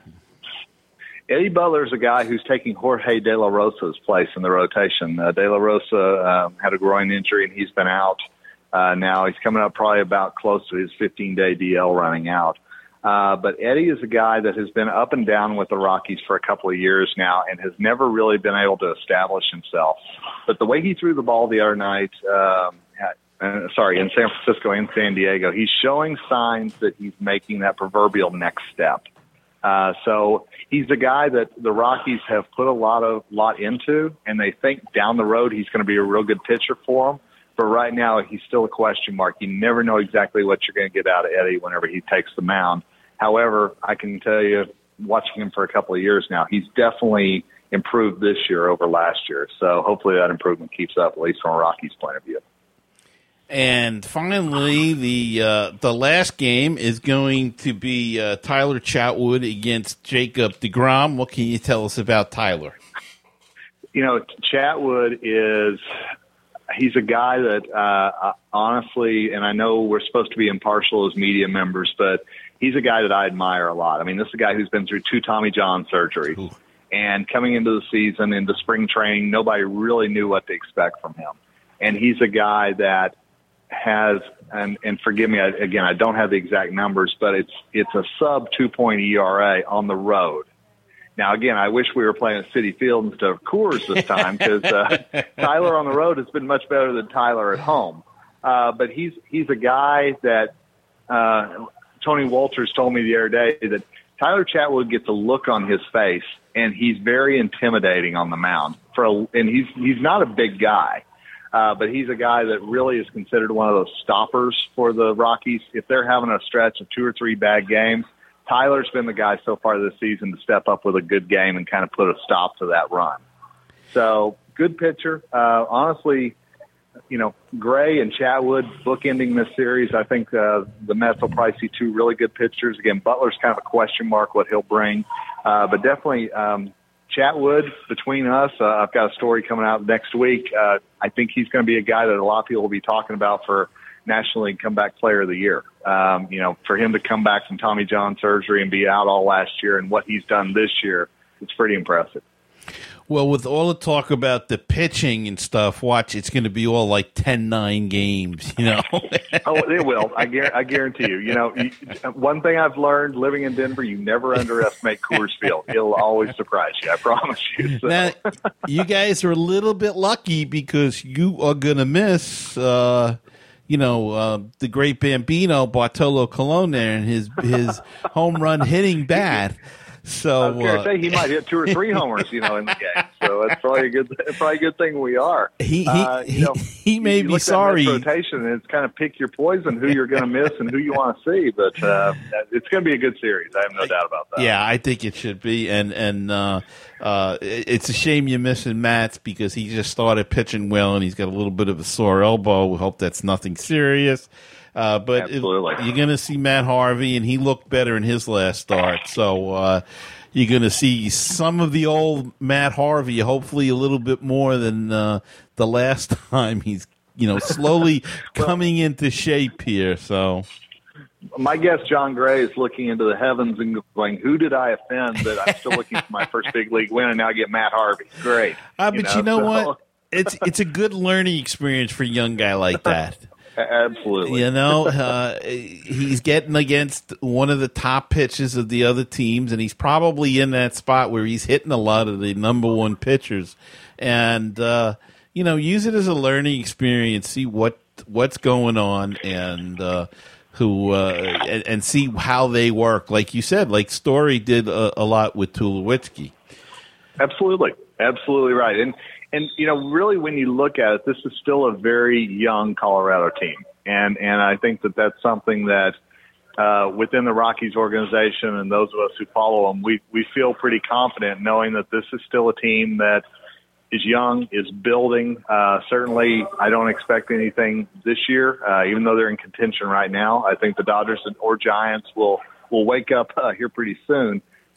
Speaker 7: Eddie Butler is a guy who's taking Jorge De La Rosa's place in the rotation. Uh, De La Rosa um, had a groin injury, and he's been out uh, now. He's coming up probably about close to his fifteen-day D L running out. Uh, but Eddie is a guy that has been up and down with the Rockies for a couple of years now and has never really been able to establish himself. But the way he threw the ball the other night, um, at, uh, sorry, in San Francisco and San Diego, he's showing signs that he's making that proverbial next step. Uh, so he's a guy that the Rockies have put a lot of lot into, and they think down the road he's going to be a real good pitcher for them. But right now he's still a question mark. You never know exactly what you're going to get out of Eddie whenever he takes the mound. However, I can tell you, watching him for a couple of years now, he's definitely improved this year over last year. So hopefully that improvement keeps up, at least from a Rockies point of view.
Speaker 1: And finally, the uh, the last game is going to be uh, Tyler Chatwood against Jacob deGrom. What can you tell us about Tyler?
Speaker 7: You know, Chatwood is he's a guy that uh, honestly, and I know we're supposed to be impartial as media members, but he's a guy that I admire a lot. I mean, this is a guy who's been through two Tommy John surgeries. Ooh. And coming into the season, into spring training, nobody really knew what to expect from him. And he's a guy that has, and, and forgive me, I, again, I don't have the exact numbers, but it's it's a sub two-point E R A on the road. Now, again, I wish we were playing at Citi Field instead of Coors this time because uh, Tyler on the road has been much better than Tyler at home. Uh, but he's he's a guy that uh, Tony Walters told me the other day that Tyler Chatwood gets a look on his face, and he's very intimidating on the mound. For a, and he's he's not a big guy. Uh, but he's a guy that really is considered one of those stoppers for the Rockies. If they're having a stretch of two or three bad games, Tyler's been the guy so far this season to step up with a good game and kind of put a stop to that run. So, good pitcher. Uh, honestly, you know, Gray and Chatwood bookending this series, I think uh, the Mets will probably see two really good pitchers. Again, Butler's kind of a question mark what he'll bring. Uh, but definitely um, Chatwood, between us, uh, I've got a story coming out next week. Uh, I think he's going to be a guy that a lot of people will be talking about for National League Comeback Player of the Year. Um, you know, for him to come back from Tommy John surgery and be out all last year and what he's done this year, it's pretty impressive.
Speaker 1: Well, with all the talk about the pitching and stuff, watch, it's going to be all like ten nine games, you know?
Speaker 7: Oh, it will. I, guar- I guarantee you. You know, you, one thing I've learned living in Denver, you never underestimate Coors Field. It'll always surprise you, I promise you. So.
Speaker 1: Now, you guys are a little bit lucky because you are going to miss, uh, you know, uh, the great Bambino, Bartolo Colon there, and his, his home run hitting bat. So
Speaker 7: I was going to
Speaker 1: uh,
Speaker 7: say he might hit two or three homers, you know, in the game. So that's probably a good, probably a good thing we are.
Speaker 1: He he
Speaker 7: uh, you know,
Speaker 1: he, he may
Speaker 7: you
Speaker 1: be
Speaker 7: look
Speaker 1: sorry.
Speaker 7: At that rotation, and it's kind of pick your poison, who you're going to miss and who you want to see. But uh, it's going to be a good series. I have no doubt about that.
Speaker 1: Yeah, I think it should be. And and uh, uh, it's a shame you're missing Matz because he just started pitching well, and he's got a little bit of a sore elbow. We hope that's nothing serious. Uh, but it, you're going to see Matt Harvey, and he looked better in his last start. So uh, you're going to see some of the old Matt Harvey, hopefully a little bit more than uh, the last time. He's, you know, slowly well, coming into shape here. So
Speaker 7: my guess, John Gray is looking into the heavens and going, "Who did I offend that I'm still looking for my first big league win, and now I get Matt Harvey?" Great.
Speaker 1: Uh, but you know, you know
Speaker 7: so.
Speaker 1: what? It's it's a good learning experience for a young guy like that.
Speaker 7: Absolutely.
Speaker 1: You know, uh, he's getting against one of the top pitchers of the other teams, and he's probably in that spot where he's hitting a lot of the number one pitchers. And, uh, you know, use it as a learning experience, see what what's going on, and uh, who uh, and, and see how they work. Like you said, like Story did a, a lot with Tulowitzki.
Speaker 7: Absolutely. Absolutely right. And And, you know, really when you look at it, this is still a very young Colorado team. And and I think that that's something that uh, within the Rockies organization and those of us who follow them, we, we feel pretty confident knowing that this is still a team that is young, is building. Uh, certainly, I don't expect anything this year, uh, even though they're in contention right now. I think the Dodgers or Giants will, will wake up uh, here pretty soon.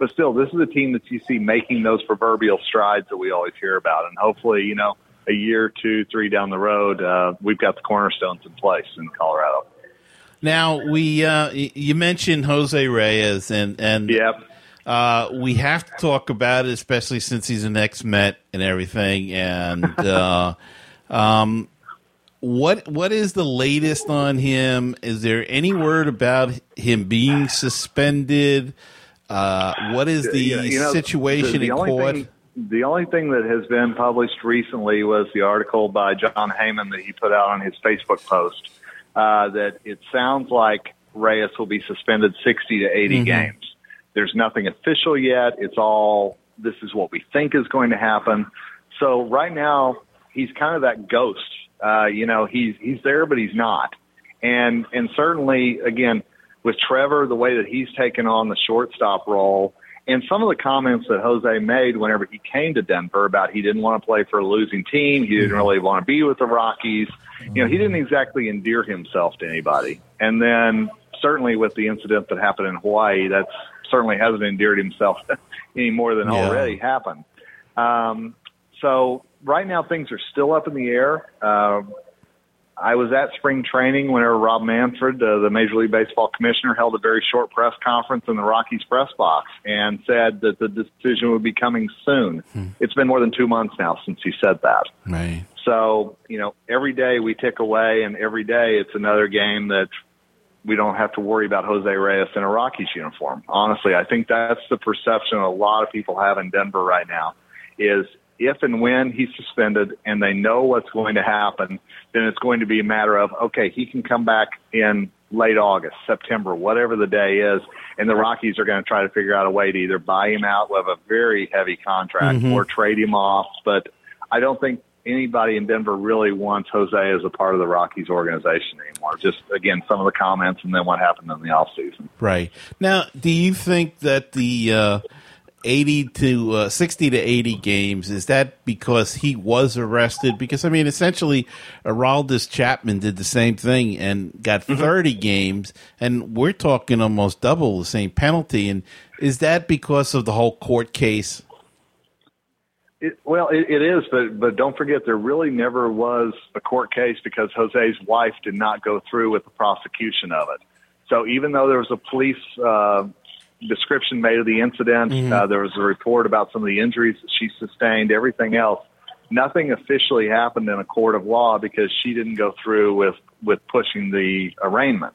Speaker 7: But still, this is a team that you see making those proverbial strides that we always hear about. And hopefully, you know, a year, two, three down the road, uh, we've got the cornerstones in place in Colorado.
Speaker 1: Now, we uh, you mentioned Jose Reyes, and, and
Speaker 7: yep.
Speaker 1: uh, we have to talk about it, especially since he's an ex-Met and everything. And uh, um, what what is the latest on him? Is there any word about him being suspended? Uh, what is the
Speaker 7: you know, you know,
Speaker 1: situation
Speaker 7: the, the
Speaker 1: in
Speaker 7: only
Speaker 1: court?
Speaker 7: Thing, the only thing that has been published recently was the article by John Heyman that he put out on his Facebook post, uh, that it sounds like Reyes will be suspended sixty to eighty mm-hmm. games. There's nothing official yet. It's all, this is what we think is going to happen. So right now, he's kind of that ghost. Uh, you know, he's he's there, but he's not. And and certainly, again, with Trevor, the way that he's taken on the shortstop role, and some of the comments that Jose made whenever he came to Denver about he didn't want to play for a losing team, he didn't really want to be with the Rockies. You know, he didn't exactly endear himself to anybody. And then certainly with the incident that happened in Hawaii, that certainly hasn't endeared himself any more than
Speaker 1: yeah.
Speaker 7: already happened. Um, so right now things are still up in the air. Uh, I was at spring training whenever Rob Manfred, uh, the Major League Baseball commissioner, held a very short press conference in the Rockies press box and said that the decision would be coming soon. Hmm. It's been more than two months now since he said that.
Speaker 1: Right.
Speaker 7: So, you know, every day we tick away, and every day it's another game that we don't have to worry about Jose Reyes in a Rockies uniform. Honestly, I think that's the perception a lot of people have in Denver right now, is if and when he's suspended and they know what's going to happen, then it's going to be a matter of, okay, he can come back in late August, September, whatever the day is, and the Rockies are going to try to figure out a way to either buy him out with a very heavy contract mm-hmm. or trade him off. But I don't think anybody in Denver really wants Jose as a part of the Rockies organization anymore. Just, again, some of the comments and then what happened in the offseason.
Speaker 1: Right. Now, do you think that the uh, eighty to uh, sixty to eighty games, is that because he was arrested? Because, I mean, essentially, Aroldis Chapman did the same thing and got mm-hmm. thirty games, and we're talking almost double the same penalty. And is that because of the whole court case?
Speaker 7: It, well, it, it is, but but don't forget, there really never was a court case because Jose's wife did not go through with the prosecution of it. So even though there was a police uh, description made of the incident, mm-hmm. uh, there was a report about some of the injuries that she sustained, everything else, nothing officially happened in a court of law because she didn't go through with, with pushing the arraignment.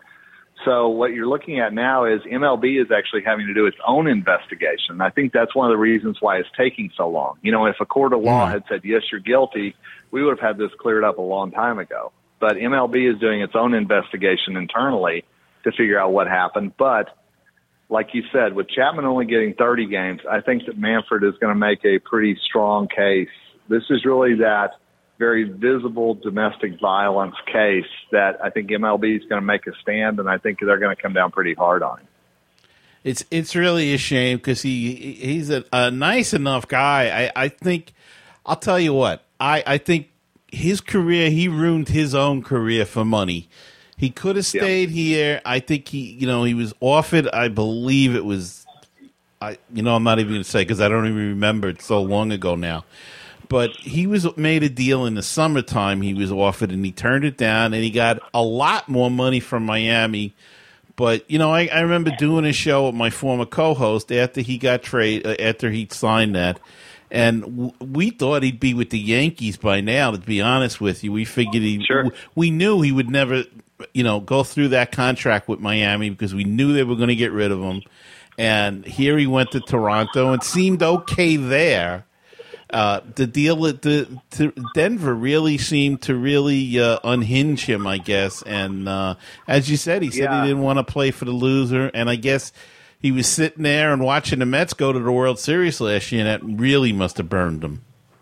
Speaker 7: So what you're looking at now is M L B is actually having to do its own investigation. I think that's one of the reasons why it's taking so long. You know, if a court of law had said, yes, you're guilty, we would have had this cleared up a long time ago. But M L B is doing its own investigation internally to figure out what happened. But like you said, with Chapman only getting thirty games, I think that Manfred is going to make a pretty strong case. This is really that very visible domestic violence case that I think M L B is going to make a stand, and I think they're going to come down pretty hard on him.
Speaker 1: It's it's really a shame because he he's a, a nice enough guy. I, I think I'll tell you what I, I think his career, he ruined his own career for money. He could have stayed yeah. here. I think he you know he was offered. I believe it was I you know I'm not even going to say because I don't even remember. It's so long ago now. But he was made a deal in the summertime he was offered, and he turned it down, and he got a lot more money from Miami. But, you know, I, I remember doing a show with my former co-host after he got trade, uh, after he signed that, and w- we thought he'd be with the Yankees by now, to be honest with you. We figured he
Speaker 7: sure.
Speaker 1: w- we knew he would never, you know, go through that contract with Miami because we knew they were going to get rid of him. And here he went to Toronto and seemed okay there. Uh, the deal at the to Denver really seemed to really uh, unhinge him, I guess. And uh, as you said, he said
Speaker 7: yeah.
Speaker 1: he didn't want to play for the loser. And I guess he was sitting there and watching the Mets go to the World Series last year, and that really must have burned him.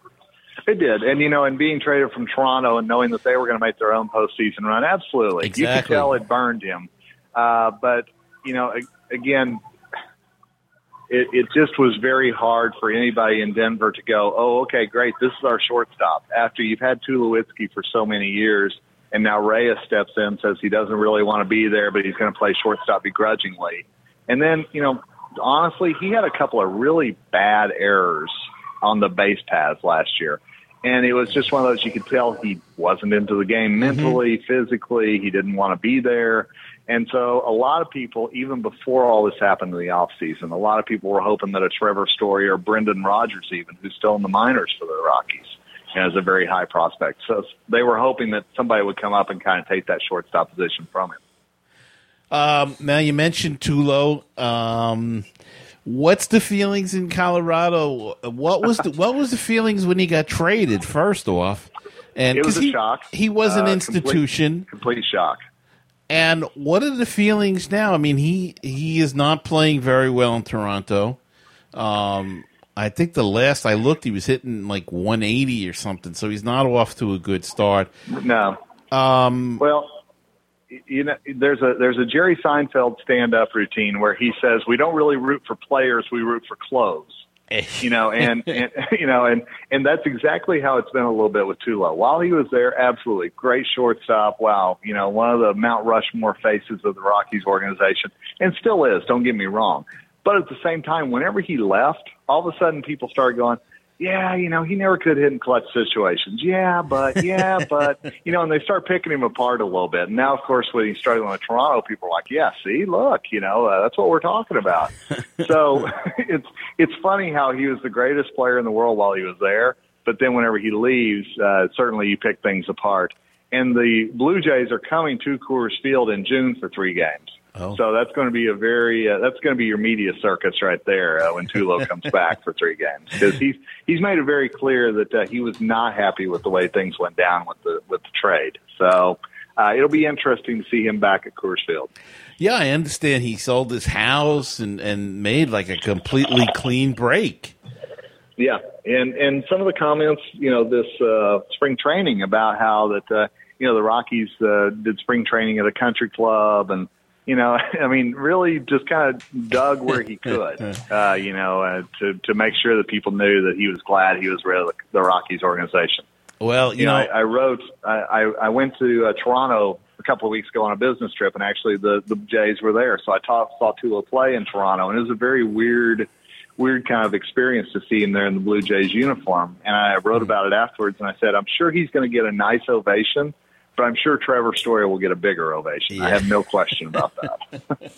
Speaker 7: It did. And, you know, and being traded from Toronto and knowing that they were going to make their own postseason run, absolutely.
Speaker 1: Exactly.
Speaker 7: You could tell it burned him. Uh, but, you know, again, It, it just was very hard for anybody in Denver to go, oh, okay, great, this is our shortstop. After you've had Tulowitzki for so many years, and now Reyes steps in, says he doesn't really want to be there, but he's going to play shortstop begrudgingly. And then, you know, honestly, he had a couple of really bad errors on the base paths last year. And it was just one of those, you could tell he wasn't into the game mentally, mm-hmm. physically. He didn't want to be there. And so a lot of people, even before all this happened in the offseason, a lot of people were hoping that a Trevor Story or Brendan Rodgers even, who's still in the minors for the Rockies, and is a very high prospect. So they were hoping that somebody would come up and kind of take that shortstop position from him.
Speaker 1: Um, now, you mentioned Tulo. Um, what's the feelings in Colorado? What was the, what was the feelings when he got traded, first off? And
Speaker 7: it was a
Speaker 1: he,
Speaker 7: shock.
Speaker 1: He was an
Speaker 7: uh,
Speaker 1: institution.
Speaker 7: Complete, complete shock.
Speaker 1: And what are the feelings now? I mean, he, he is not playing very well in Toronto. Um, I think the last I looked, he was hitting like one eighty or something, so he's not off to a good start.
Speaker 7: No.
Speaker 1: Um,
Speaker 7: well, you know, there's a there's a Jerry Seinfeld stand-up routine where he says, "We don't really root for players, we root for clothes." You know, and, and you know, and and that's exactly how it's been a little bit with Tulo. While he was there, absolutely great shortstop. Wow, you know, one of the Mount Rushmore faces of the Rockies organization, and still is. Don't get me wrong, but at the same time, whenever he left, all of a sudden people started going, "Yeah, you know, he never could hit in clutch situations. Yeah, but yeah, but you know," and they start picking him apart a little bit. And now, of course, when he started on Toronto, people are like, "Yeah, see, look, you know, uh, that's what we're talking about." So it's it's funny how he was the greatest player in the world while he was there, but then whenever he leaves, uh, certainly you pick things apart. And the Blue Jays are coming to Coors Field in June for three games. Oh. So that's going to be a very uh, that's going to be your media circus right there uh, when Tulo comes back for three games, because he's he's made it very clear that uh, he was not happy with the way things went down with the with the trade. So uh, it'll be interesting to see him back at Coors Field.
Speaker 1: Yeah, I understand he sold his house and, and made like a completely clean break.
Speaker 7: Yeah, and and some of the comments, you know, this uh, spring training about how that uh, you know the Rockies uh, did spring training at a country club, and you know, I mean, really just kind of dug where he could, uh, you know, uh, to to make sure that people knew that he was glad he was rid of the, the Rockies organization.
Speaker 1: Well, you,
Speaker 7: you know,
Speaker 1: know
Speaker 7: I, I wrote, I, I, I went to uh, Toronto a couple of weeks ago on a business trip, and actually the, the Jays were there. So I taught, saw Tulo play in Toronto, and it was a very weird, weird kind of experience to see him there in the Blue Jays uniform. And I wrote about it afterwards, and I said, I'm sure he's going to get a nice ovation, but I'm sure Trevor Story will get a bigger ovation. Yeah. I have no question about that.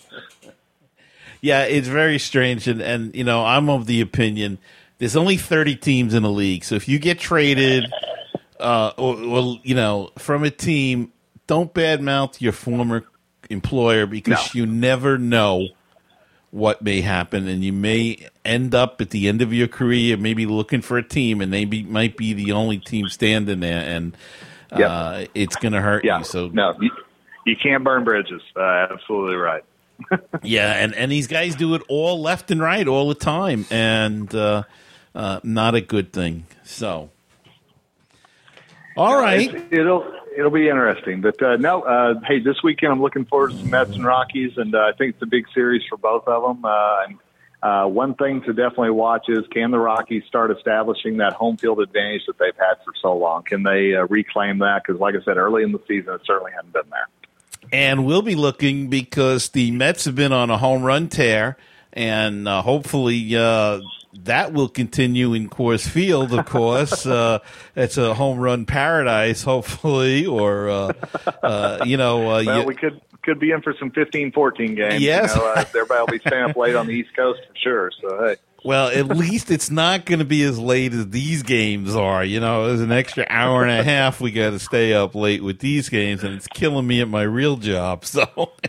Speaker 1: Yeah, it's very strange, and, and, you know, I'm of the opinion there's only thirty teams in the league, so if you get traded uh, or, or, you know, from a team, don't badmouth your former employer, because no. you never know what may happen, and you may end up at the end of your career maybe looking for a team, and they be, might be the only team standing there, and yep. uh, it's going to hurt
Speaker 7: yeah.
Speaker 1: you. So
Speaker 7: no, you, you can't burn bridges. Uh, absolutely right.
Speaker 1: Yeah, and, and these guys do it all left and right all the time, and uh, uh, not a good thing. So, all
Speaker 7: uh,
Speaker 1: right,
Speaker 7: it'll it'll be interesting. But uh, no, uh, hey, this weekend I'm looking forward to some Mets and Rockies, and uh, I think it's a big series for both of them. Uh, and uh, one thing to definitely watch is, can the Rockies start establishing that home field advantage that they've had for so long? Can they uh, reclaim that? Because, like I said, early in the season, it certainly hadn't been there.
Speaker 1: And we'll be looking, because the Mets have been on a home run tear, and uh, hopefully uh, that will continue in Coors Field, of course. uh, it's a home run paradise, hopefully, or, uh, uh, you know. Uh,
Speaker 7: well,
Speaker 1: you,
Speaker 7: we could could be in for some fifteen fourteen games.
Speaker 1: Yes.
Speaker 7: You know, uh, everybody will be staying up late on the East Coast for sure, so hey.
Speaker 1: Well, at least it's not going to be as late as these games are. You know, there's an extra hour and a half we got to stay up late with these games, and it's killing me at my real job. So,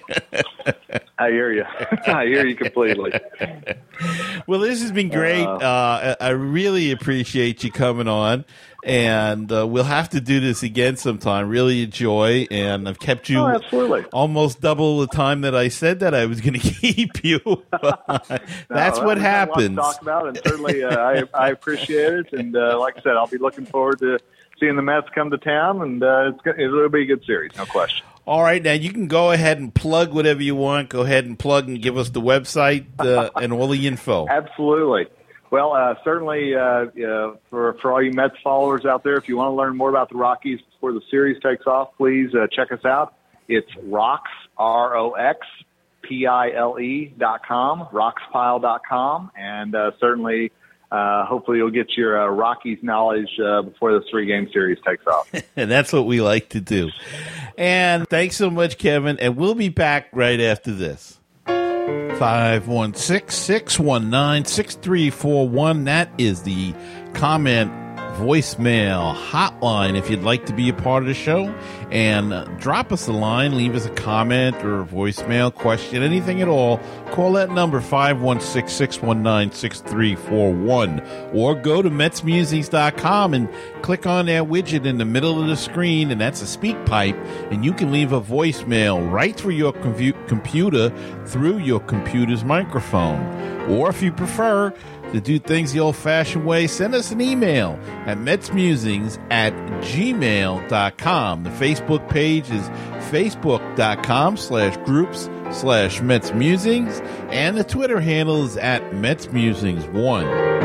Speaker 7: I hear you. I hear you completely.
Speaker 1: Well, this has been great. Uh, I really appreciate you coming on, and uh, we'll have to do this again sometime. Really enjoy, and I've kept you
Speaker 7: oh, absolutely.
Speaker 1: almost double the time that I said that I was going to keep you. That's
Speaker 7: no,
Speaker 1: what happens.
Speaker 7: To talk about, and certainly uh, I, I appreciate it. And uh, like I said, I'll be looking forward to seeing the Mets come to town, and uh, it's gonna, it'll be a good series, no question.
Speaker 1: All right, now you can go ahead and plug whatever you want. Go ahead and plug and give us the website uh, and all the info.
Speaker 7: Absolutely. Well, uh, certainly uh, uh, for for all you Mets followers out there, if you want to learn more about the Rockies before the series takes off, please uh, check us out. It's Rocks, R O X, P I L E dot com, roxpile dot com, and uh, certainly uh, hopefully you'll get your uh, Rockies knowledge uh, before the three-game series takes off.
Speaker 1: And that's what we like to do. And thanks so much, Kevin, and we'll be back right after this. five one six, six one nine, six three four one. That is the comment voicemail hotline if you'd like to be a part of the show. And uh, drop us a line, leave us a comment or a voicemail, question, anything at all. Call that number, five one six, six one nine, six three four one. Or go to Mets Musings dot com and click on that widget in the middle of the screen, and that's a speak pipe, and you can leave a voicemail right through your com- computer through your computer's microphone. Or if you prefer to do things the old-fashioned way, send us an email at metsmusings at gmail dot com. The Facebook page is facebook.com slash groups slash metsmusings, and the Twitter handle is at metsmusings one.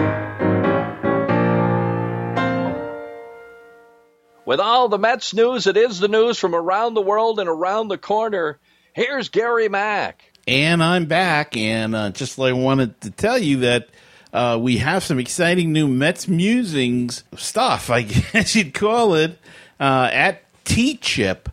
Speaker 5: With all the Mets news, it is the news from around the world and around the corner. Here's Gary Mack.
Speaker 1: And I'm back, and uh, just like I wanted to tell you that Uh, we have some exciting new Mets Musings stuff, I guess you'd call it, uh, at T-Chip,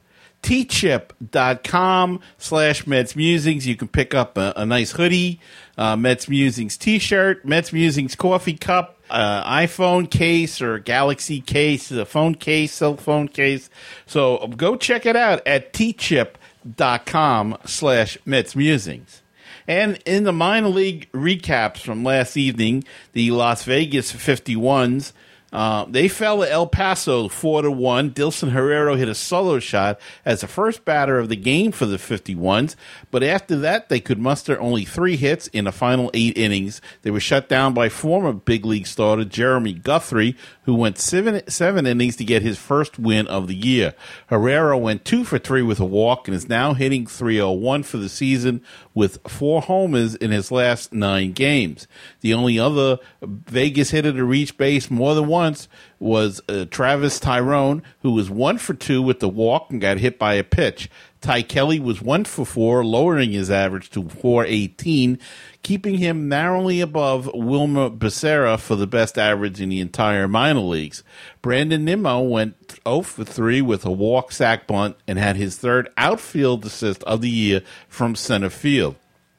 Speaker 1: T-Chip.com slash Mets Musings. You can pick up a, a nice hoodie, uh, Mets Musings t-shirt, Mets Musings coffee cup, uh, iPhone case or Galaxy case, a phone case, cell phone case. So go check it out at T-Chip.com slash Mets Musings. And in the minor league recaps from last evening, the Las Vegas fifty-ones, uh, they fell to El Paso four to one. Dilson Herrera hit a solo shot as the first batter of the game for the fifty-ones, but after that they could muster only three hits in the final eight innings. They were shut down by former big league starter Jeremy Guthrie, who went seven, seven innings to get his first win of the year. Herrera went two for three with a walk and is now hitting three oh one for the season with four homers in his last nine games. The only other Vegas hitter to reach base more than once was uh, Travis Tyrone, who was one for two with the walk and got hit by a pitch. Ty Kelly was one for four, lowering his average to four eighteen, keeping him narrowly above Wilmer Becerra for the best average in the entire minor leagues. Brandon Nimmo went oh for three with a walk, sack, bunt, and had his third outfield assist of the year from center field.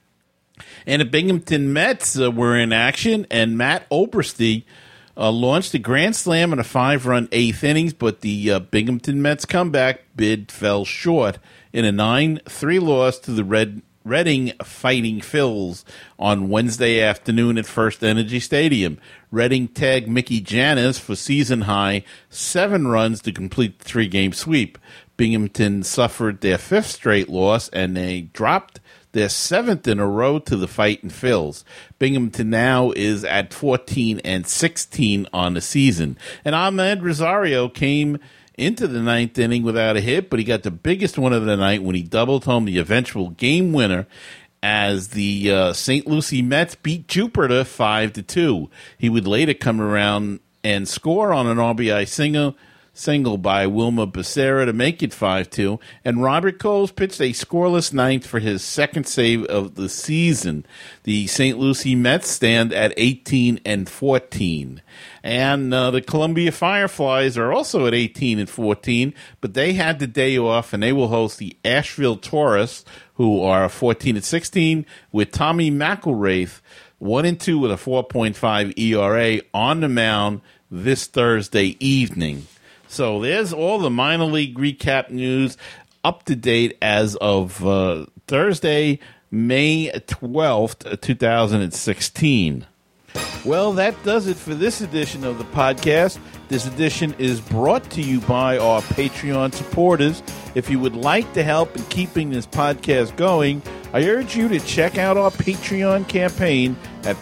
Speaker 1: And the Binghamton Mets uh, were in action, and Matt Oberste uh, launched a grand slam in a five-run eighth innings, but the uh, Binghamton Mets comeback bid fell short in a nine three loss to the Red Reading Fighting Phils on Wednesday afternoon at First Energy Stadium. Reading tagged Mickey Janus for season-high seven runs to complete the three-game sweep. Binghamton suffered their fifth straight loss, and they dropped their seventh in a row to the Fighting Phils. Binghamton now is at fourteen and sixteen on the season. And Ahmed Rosario came into the ninth inning without a hit, but he got the biggest one of the night when he doubled home the eventual game winner as the uh, Saint Lucie Mets beat Jupiter five to two. He would later come around and score on an R B I single single by Wilmer Becerra to make it five two, and Robert Coles pitched a scoreless ninth for his second save of the season. The Saint Lucie Mets stand at eighteen and fourteen. And uh, the Columbia Fireflies are also at eighteen and fourteen, but they had the day off, and they will host the Asheville Taurus, who are fourteen and sixteen, with Tommy McIlwraith one and two with a four point five E R A on the mound this Thursday evening. So there's all the minor league recap news up to date as of uh, Thursday, May twelfth, twenty sixteen. Well, that does it for this edition of the podcast. This edition is brought to you by our Patreon supporters. If you would like to help in keeping this podcast going, I urge you to check out our Patreon campaign at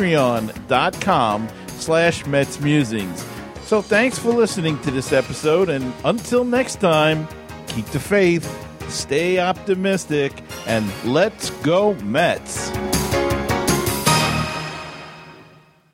Speaker 1: patreon.com slash Mets Musings. So thanks for listening to this episode, and until next time, keep the faith, stay optimistic, and let's go Mets.